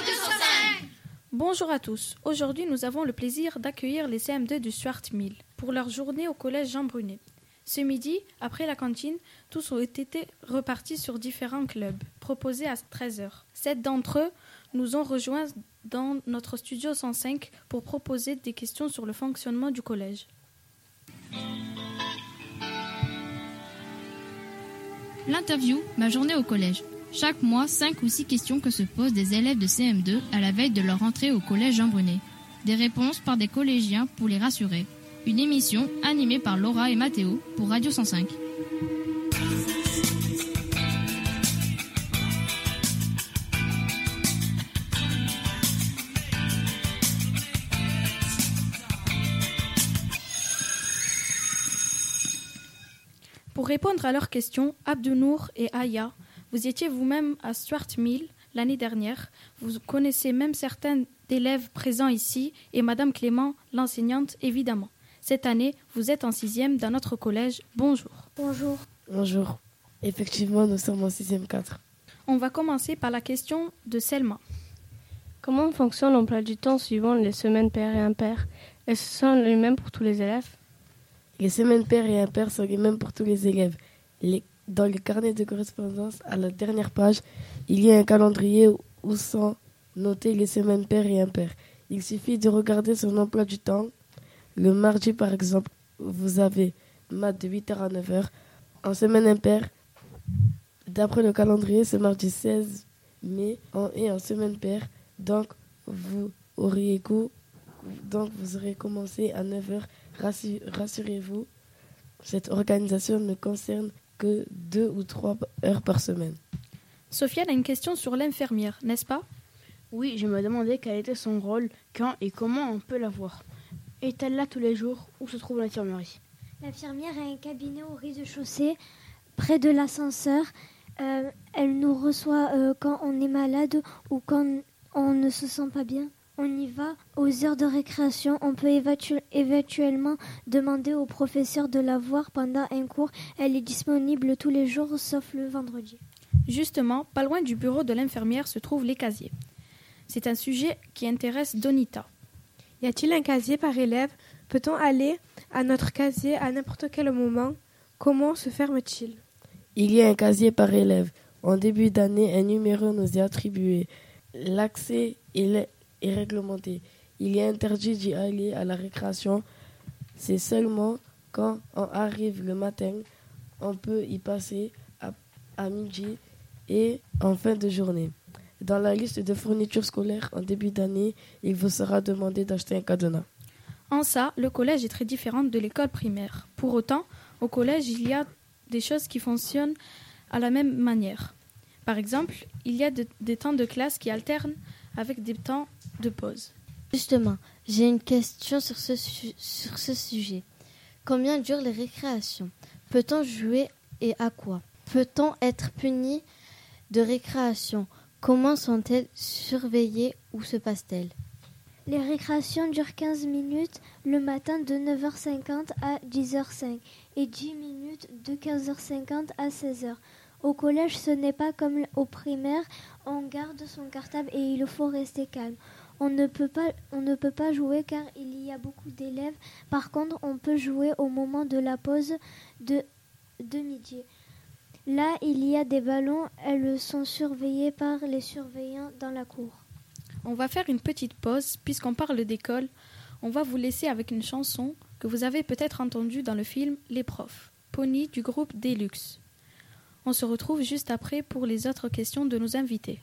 Radio 105. Bonjour à tous. Aujourd'hui, nous avons le plaisir d'accueillir les CM2 du Stuart Mill pour leur journée au collège Jean Brunet. Ce midi, après la cantine, tous ont été repartis sur différents clubs, proposés à 13h. 7 d'entre eux nous ont rejoints dans notre studio 105 pour proposer des questions sur le fonctionnement du collège. L'interview, ma journée au collège. Chaque mois, 5 ou 6 questions que se posent des élèves de CM2 à la veille de leur entrée au collège Jean Brunet. Des réponses par des collégiens pour les rassurer. Une émission animée par Laura et Mathéo pour Radio 105. Pour répondre à leurs questions, Abdounour et Aya, vous étiez vous-même à Stuart Mill l'année dernière. Vous connaissez même certains d'élèves présents ici et Madame Clément, l'enseignante, évidemment. Cette année, vous êtes en 6e dans notre collège. Bonjour. Bonjour. Bonjour. Effectivement, nous sommes en 6e 4. On va commencer par la question de Selma. Comment fonctionne l'emploi du temps suivant les semaines paires et impaires? Est-ce que ce sont les mêmes pour tous les élèves? Les semaines paires et impaires sont les mêmes pour tous les élèves. Dans le carnet de correspondance, à la dernière page, il y a un calendrier où sont notées les semaines paires et impaires. Il suffit de regarder son emploi du temps. Le mardi, par exemple, vous avez maths de 8h à 9h. En semaine impaire, d'après le calendrier, c'est mardi 16 mai. Et en semaine paire, donc vous aurez commencé à 9h. Rassurez-vous, cette organisation ne concerne que 2 ou 3 heures par semaine. Sofiane a une question sur l'infirmière, n'est-ce pas? Oui, je me demandais quel était son rôle, quand et comment on peut la voir. Est-elle là tous les jours? Où se trouve l'infirmerie? L'infirmière a un cabinet au rez-de-chaussée, près de l'ascenseur. Elle nous reçoit quand on est malade ou quand on ne se sent pas bien. On y va aux heures de récréation. On peut éventuellement demander au professeur de la voir pendant un cours. Elle est disponible tous les jours, sauf le vendredi. Justement, pas loin du bureau de l'infirmière se trouvent les casiers. C'est un sujet qui intéresse Donita. Y a-t-il un casier par élève? Peut-on aller à notre casier à n'importe quel moment? Comment se ferme-t-il? Il y a un casier par élève. En début d'année, un numéro nous est attribué. L'accès est réglementé. Il est interdit d'y aller à la récréation. C'est seulement quand on arrive le matin, on peut y passer à midi et en fin de journée. Dans la liste de fournitures scolaires en début d'année, il vous sera demandé d'acheter un cadenas. En ça, le collège est très différent de l'école primaire. Pour autant, au collège, il y a des choses qui fonctionnent à la même manière. Par exemple, il y a des temps de classe qui alternent avec des temps de pause. Justement, j'ai une question sur ce sujet. Combien durent les récréations? Peut-on jouer et à quoi? Peut-on être puni de récréation? Comment sont-elles surveillées? Où se passe-t-elle? Les récréations durent 15 minutes le matin de 9h50 à 10h05 et 10 minutes de 15h50 à 16h. Au collège, ce n'est pas comme au primaire, on garde son cartable et il faut rester calme. On ne peut pas jouer car il y a beaucoup d'élèves. Par contre, on peut jouer au moment de la pause de midi. Là, il y a des ballons, elles sont surveillées par les surveillants dans la cour. On va faire une petite pause puisqu'on parle d'école. On va vous laisser avec une chanson que vous avez peut-être entendue dans le film Les Profs, Pony du groupe Deluxe. On se retrouve juste après pour les autres questions de nos invités.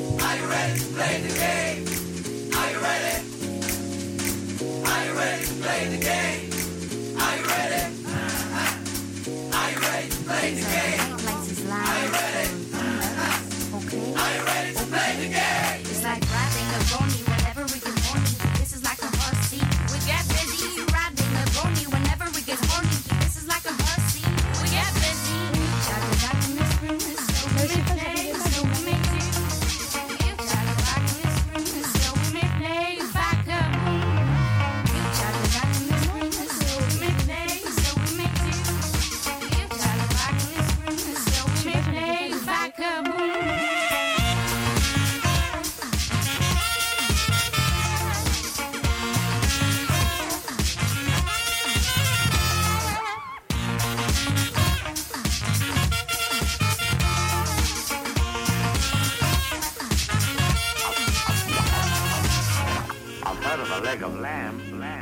Play the game. Are you ready? Are you ready to play? A leg of lamb.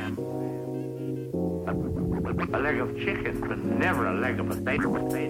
A leg of chicken, but never a leg of a steak.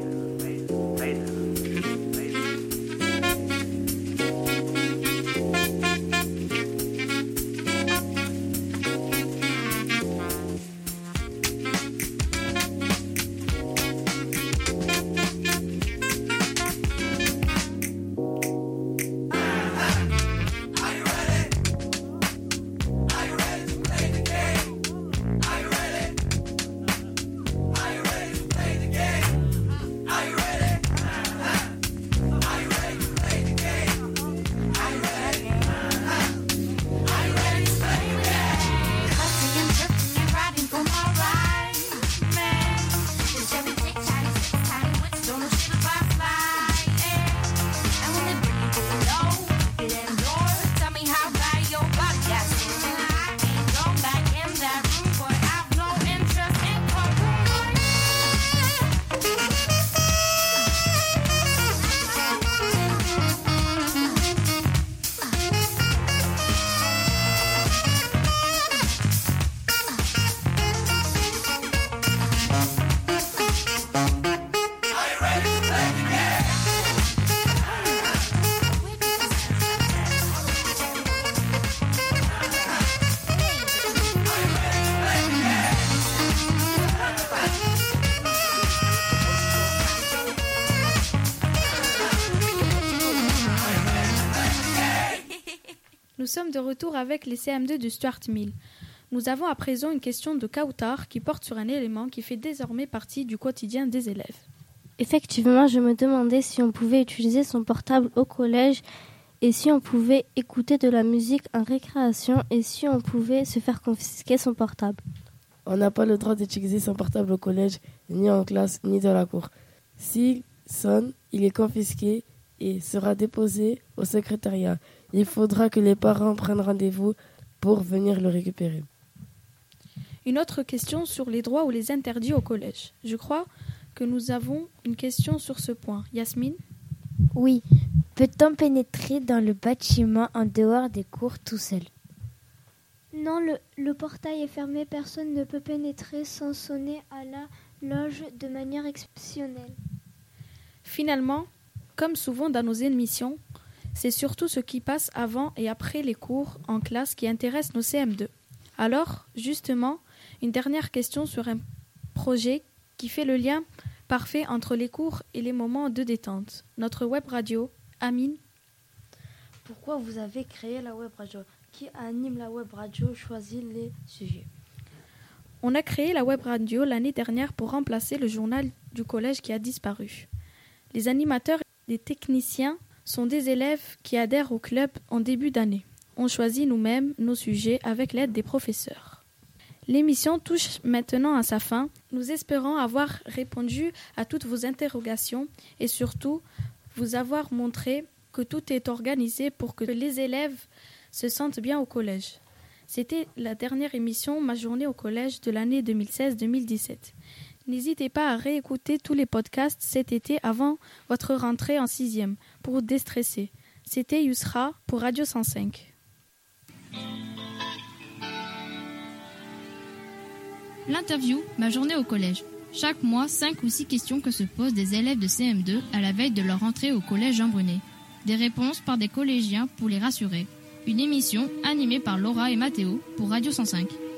Nous sommes de retour avec les CM2 du Stuart Mill. Nous avons à présent une question de Kautar qui porte sur un élément qui fait désormais partie du quotidien des élèves. Effectivement, je me demandais si on pouvait utiliser son portable au collège et si on pouvait écouter de la musique en récréation et si on pouvait se faire confisquer son portable. On n'a pas le droit d'utiliser son portable au collège, ni en classe, ni dans la cour. S'il sonne, il est confisqué et sera déposé au secrétariat. Il faudra que les parents prennent rendez-vous pour venir le récupérer. Une autre question sur les droits ou les interdits au collège. Je crois que nous avons une question sur ce point. Yasmine ? Oui. Peut-on pénétrer dans le bâtiment en dehors des cours tout seul ? Non, le portail est fermé. Personne ne peut pénétrer sans sonner à la loge de manière exceptionnelle. Finalement, comme souvent dans nos émissions, c'est surtout ce qui passe avant et après les cours en classe qui intéresse nos CM2. Alors, justement, une dernière question sur un projet qui fait le lien parfait entre les cours et les moments de détente. Notre web radio, Amine. Pourquoi vous avez créé la web radio ? Qui anime la web radio choisit les sujets ? On a créé la web radio l'année dernière pour remplacer le journal du collège qui a disparu. Les animateurs et les techniciens sont des élèves qui adhèrent au club en début d'année. On choisit nous-mêmes nos sujets avec l'aide des professeurs. L'émission touche maintenant à sa fin. Nous espérons avoir répondu à toutes vos interrogations et surtout vous avoir montré que tout est organisé pour que les élèves se sentent bien au collège. C'était la dernière émission Ma journée au collège de l'année 2016-2017. N'hésitez pas à réécouter tous les podcasts cet été avant votre rentrée en 6e pour déstresser. C'était Yusra pour Radio 105. L'interview Ma journée au collège. Chaque mois, 5 ou 6 questions que se posent des élèves de CM2 à la veille de leur rentrée au collège Jean Brunet. Des réponses par des collégiens pour les rassurer. Une émission animée par Laura et Mathéo pour Radio 105.